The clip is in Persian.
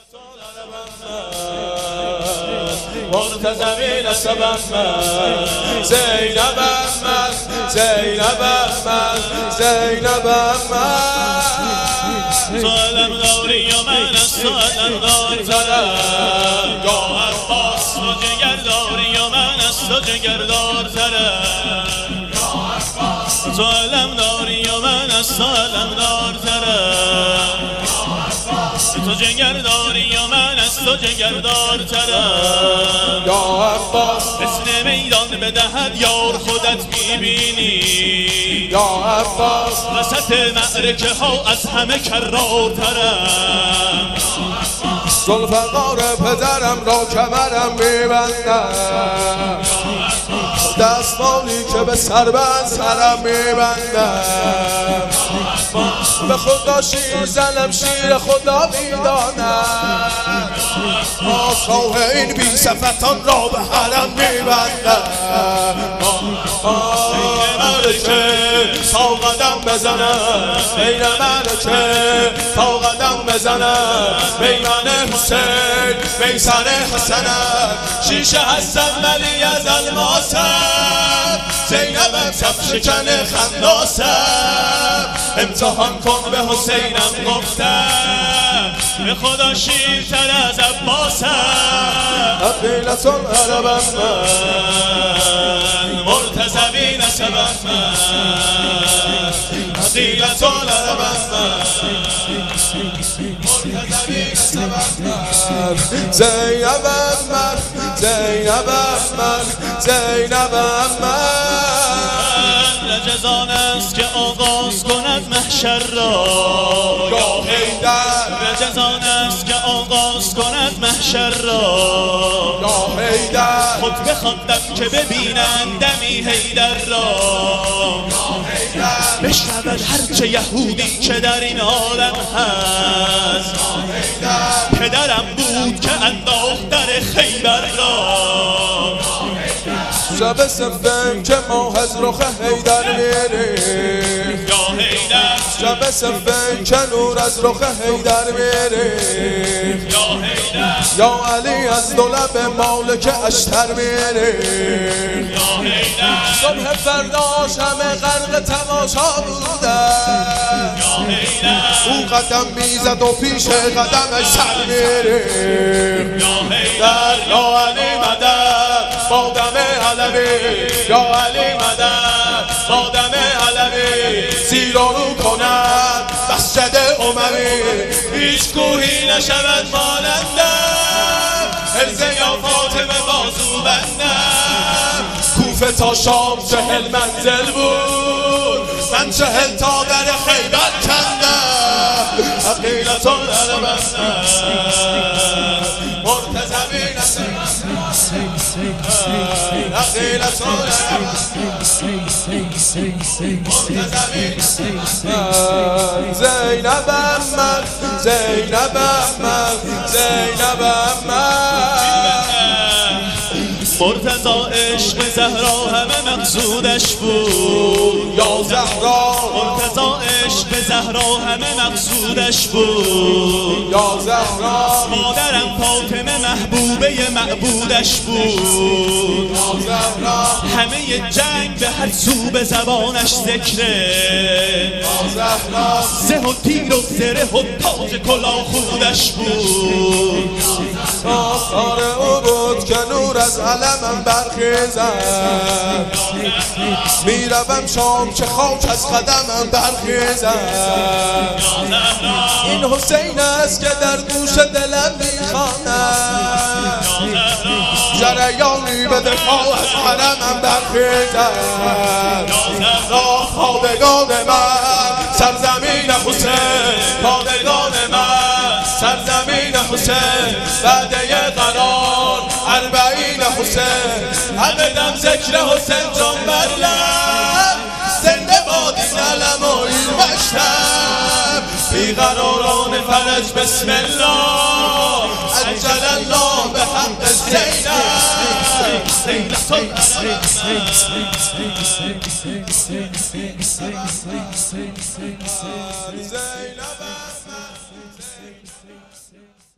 مرتضوی نسبم من زینبم من زینبم من زینبم من سالم داری و من از سالم دارترم یا عباس تو جگر داری و من از تو جگر دارترم سالم داری و من از سالم دارترم تو جگر داری و من از تو جگر دارترم یا عباس مثل میدان بدهد یار خودت میبینی یا عباس وسط معرکه ها از همه کرارترم ذوالفقار پدرم را کمرم میبندم دستمالی که به سر بند سرم میبندم به خدا شیر زنم شیر خدا میدانم آساه این بی صفتان را به حرم میبندم ملکه تا قدم بزنم بین ملکه تا قدم بزنم میمن حسین میسر حسنم شیشه هستم ولی از الماسم زینبم صف شکن خنداسم امتحان کن به حسینم گفتم به خدا شیرتر از عباسم عقیلت العربم من مرتضوی نسبم من عقیلت العربم من مرتضوی نسبم من زینبم من زینبم من زینبم من رجزان است که آغاز کند محشر را یا حیدر رجزان است که آغاز کند محشر را یا حیدر خود بخواندم که ببینند دمی حیدر را یا حیدر بشنود هرچه یهودی که در این عالم هست یا حیدر پدرم بود که انداخت در خیبر را شب سفن که ماه از رخ حیدر میریم یا حیدر شب سفن که نور از رخ حیدر میریم یا حیدر یا علی از دو لب مالک اشتر میریم یا حیدر صبح فرداش همه غرق تماشا بودن یا حیدر او قدم میزد و پیش قدمش سر میریم یا حیدر یا علی مدد با دم علوی یا علی مدد با دم علوی زیرا رو کند مسجد اموی هیچ کوهی نشود مانندم ارزه یا فاطمه بازو بندم کوفه تا شام 40 منزل بود من 40 تا در خیبر کندم عقیلت العربم مرتضوی نسبم عقیلت العربم مرتضوی نسبم زینبم من زینبم من زینبم من مرتضی عشق زهرا همه مقصودش بود یا زهرا مرتضی عشق زهرا همه مقصودش بود یا زهرا مادرم فاطمه محبوبه معبودش بود یا زهرا همه جنگ به هر سو به زبانش ذکره یا زهرا زه و تیر و زره و تاج کلاه خودش بود آثار او بود که نور از علمم برخیزد میروم شام که خاک از قدمم برخیزد این حسین است که در گوش دلم میخواند جریانی به دفاع از حرمم برخیزد راه پادگان من سرزمین حسین پادگان من سرزمین حسین وعده قرار 40 حسین همه دم ذکر حسین جان بر لب زنده باد این علم و این مشتب بیقراران فرج بسم الله عجل الله به حق زینب